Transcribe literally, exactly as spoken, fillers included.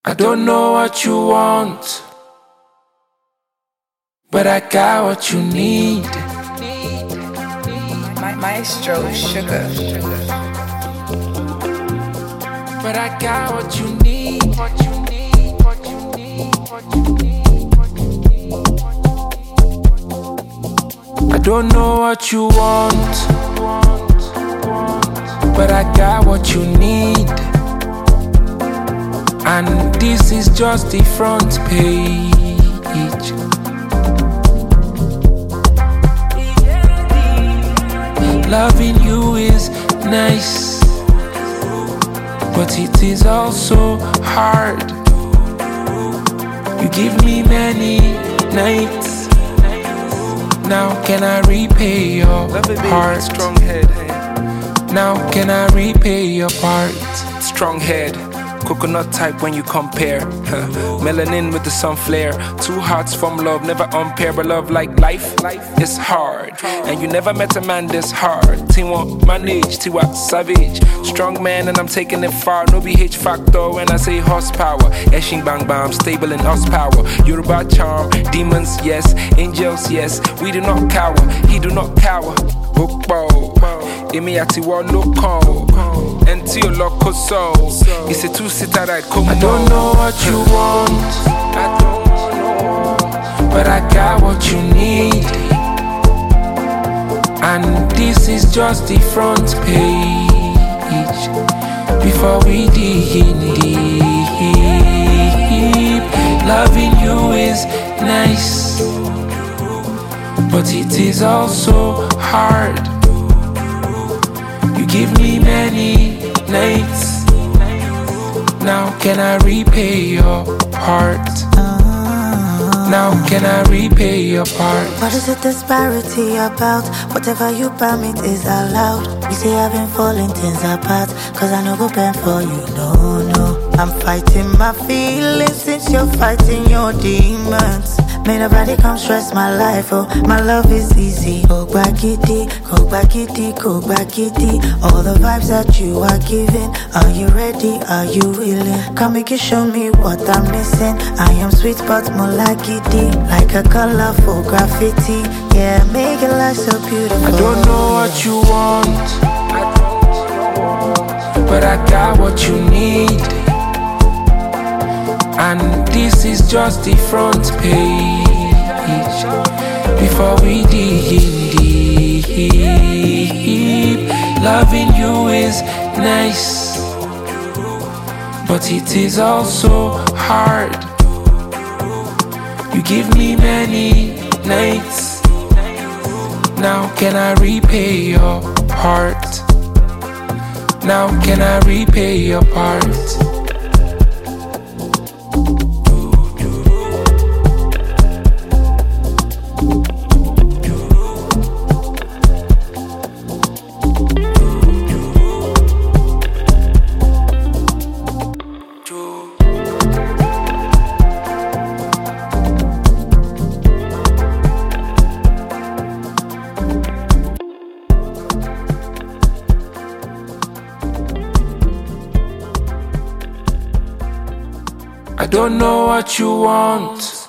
I don't know what you want, but I got what you need. My Maestro Sugar. But I got what you need. What you need, what you need, what you need, what you need. I don't know what you want, but I got what you need. And this is just the front page. Loving you is nice, but it is also hard. You give me many nights. Now can I repay your heart? Strong head, hey. Now can I repay your part? Strong head, coconut type when you compare. Melanin with the sun flare. Two hearts from love, never unpair. But love like life, it's hard. And you never met a man this hard. T1 manage, T1 savage. Strong man and I'm taking it far. No B H factor when I say horsepower. Eshing bang bang, stable in horsepower. Yoruba charm, demons yes, angels yes. We do not cower, he do not cower. Bookbo, Emi ati wa no call. Until loco soul. It's a two-seater ride, come on. I don't know what you want, I don't know, but I got what you need. And this is just the front page. Before we dig deep, loving you is nice, but it is also hard. You give me many nights. Now can I repay your heart? Now can I repay your part? What is the disparity about? Whatever you permit is allowed. You say I've been falling things apart, cause I no go bend for you, no, no. I'm fighting my feelings since you're fighting your demons. May nobody come stress my life, oh, my love is easy. Go back kitty, go back kitty, go back kitty. All the vibes that you are giving, are you ready, are you willing? Come make you show me what I'm missing. I am sweet but more like kitty, like a colorful graffiti. Yeah, make your life so beautiful. I don't know what you want, but I got what you need. And this is just the front page. Before we dig deep, loving you is nice, but it is also hard. You give me many nights. Now can I repay your heart? Now can I repay your part? I don't know what you want,